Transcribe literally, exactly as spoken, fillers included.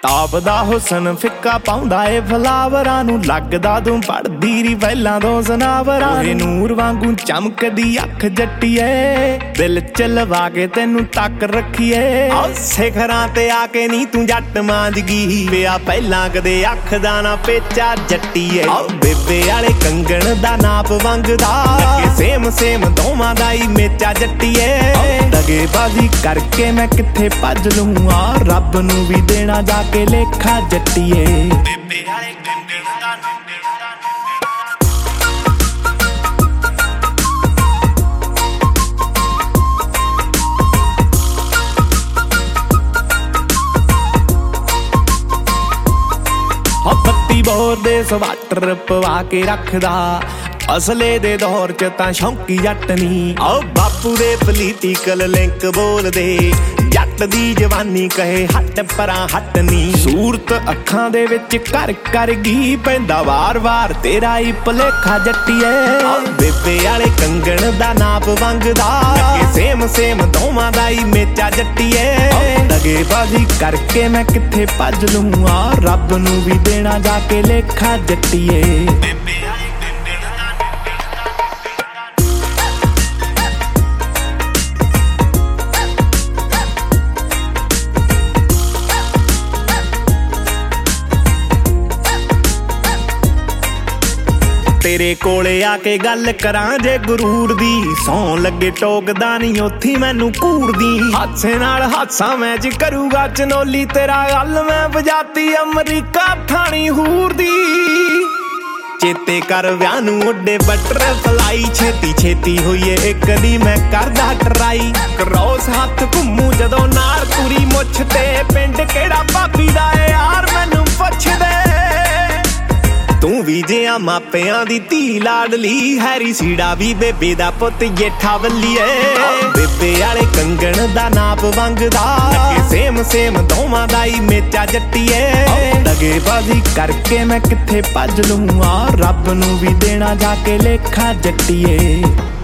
ਤਾਪ ਦਾ ਹੁਸਨ ਫਿੱਕਾ ਪਾਉਂਦਾ ਏ ਫਲਾਵਰਾਂ ਨੂੰ, ਲੱਗਦਾ ਤੂੰ ਪੜਦੀ ਰੀ ਪਹਿਲਾਂ ਤੋਂ ਜ਼ਨਾਵਰਾਂ। ਓਏ ਨੂਰ ਵਾਂਗੂ ਚਮਕਦੀ ਅੱਖ ਜੱਟੀਏ, ਦਿਲ ਚ ਲਵਾ ਕੇ ਤੈਨੂੰ ਤੱਕ ਰੱਖੀਏ। ਸਿਖਰਾਂ ਤੇ ਆ ਕੇ ਨੀ ਤੂੰ ਜੱਟ ਮਾਂਜ ਗਈ, ਵਿਆਹ ਪਹਿਲਾਂ ਕਦੇ ਅੱਖ ਦਾ ਨਾ ਪੇਚਾ ਜੱਟੀਏ। ਬੇਬੇ ਵਾਲੇ ਕੰਗਣ ਦਾ ਨਾਪ ਵੰਗਦਾ, ਲੱਗੇ ਸੇਮ ਸੇਮ ਦੋਵਾਂ ਦਾ ਹੀ ਮੇਚਾ ਜੱਟੀਏ। ਦਗੇਬਾਜ਼ੀ ਕਰਕੇ ਮੈਂ ਕਿੱਥੇ ਭੱਜ ਲੂੰ, ਆ ਰੱਬ ਨੂੰ ਵੀ ਦੇਣਾ ਜਾ ਕੇ ਲੇਖਾ ਜੱਟੀਏ। ਬੇਬੇ ਵਾਲੇ ਕੰਗਣ ਦਾ ਬੱਤੀ ਬੋਰ ਦੇ ਸਵਾਟਰ ਪਵਾ ਕੇ ਰੱਖਦਾ, ਅਸਲੇ ਦੇ ਦੌਰ ਚ ਤਾਂ ਸ਼ੌਂਕੀ ਜੱਟ ਨੀ। ਆਓ ਬਾਪੂ ਦੇ ਪੋਲੀਟੀਕਲ ਲਿੰਕ ਬੋਲਦੇ, ਜੱਟ ਦੀ ਜਵਾਨੀ ਕਹੇ ਹੱਟ ਪਰਾਂ ਹੱਟ ਨੀ। ਸੂਰਤ ਅੱਖਾਂ ਦੇ ਵਿੱਚ ਕਰ ਕਰ ਗਈ, ਪੈਂਦਾ ਵਾਰ ਵਾਰ ਤੇਰਾ ਹੀ ਭੁਲੇਖਾ ਜੱਟੀਏ। ਬੇਬੇ ਵਾਲੇ ਕੰਗਣ ਦਾ ਨਾਪ ਵੰਗਦਾ, ਲੱਗੇ ਸੇਮ ਸੇਮ ਦੋਵਾਂ ਦਾ ਹੀ ਮੇਚਾ ਜੱਟੀਏ। ਦਗੇਬਾਜ਼ੀ ਕਰਕੇ ਮੈਂ ਕਿੱਥੇ ਭੱਜ ਲੂੰ, ਆ ਰੱਬ ਨੂੰ ਵੀ ਦੇਣਾ ਜਾ ਕੇ ਲੇਖਾ ਜੱਟੀਏ। ਤੇਰੇ ਕੋਲੇ ਆ ਕੇ ਗੱਲ ਕਰਾਂ ਜੇ ਗੁਰੂਰ ਦੀ, ਸੌਂ ਲੱਗੇ ਟੋਕਦਾ ਨੀ ਉੱਥੀ ਮੈਨੂੰ ਘੂਰਦੀ। ਹਾਸੇ ਨਾਲ ਹਾਸਾ ਮੈਚ ਕਰੂਗਾ ਚਨੋਲੀ ਤੇਰਾ, ਗੱਲ ਮੈਂ ਵਜਾਤੀ ਅਮਰੀਕਾ ਥਾਣੀ ਹੂਰ ਦੀ। ਚੇਤੇ ਕਰ ਵਿਆਹ ਨੂੰ ਉੱਡੇ ਬਟਰਫਲਾਈ, ਛੇਤੀ ਛੇਤੀ ਹੋਈਏ ਇੱਕ ਦੀ ਮੈਂ ਕਰਦਾ ਟਰਾਈ। ਕਰੋਸ ਹੱਥ ਘੁੰਮੂ ਜਦੋਂ ਨਾਲ ਪੂਰੀ ਮੁੱਛ ਤੇ, ਪਿੰਡ ਕਿਹੜਾ ਭਾਬੀ ਦਾ ਏ ਯਾਰ ਮੈਨੂੰ ਪੁੱਛਦੇ। ਤੂੰ ਵੀ ਜਿਹਾ ਮਾਪਿਆਂ ਦੀ ਧੀ ਲਾਡਲੀ, ਹੈਰੀ ਸੀੜਾ ਵੀ ਬੇਬੇ ਦਾ ਪੁੱਤ ਜੇਠਾ ਵੱਲੀਏ। ਬੇਬੇ ਵਾਲੇ ਕੰਗਣ ਦਾ ਨਾਪ ਵੰਗਦਾ, ਲੱਗੇ ਸੇਮ ਸੇਮ ਦੋਵਾਂ ਦਾ ਹੀ ਮੇਚਾ ਜੱਟੀਏ। ਦਗੇਬਾਜ਼ੀ ਕਰਕੇ ਮੈਂ ਕਿੱਥੇ ਭੱਜ ਲੂੰ, ਆ ਰੱਬ ਨੂੰ ਵੀ ਦੇਣਾ ਜਾ ਕੇ ਲੇਖਾ ਜੱਟੀਏ।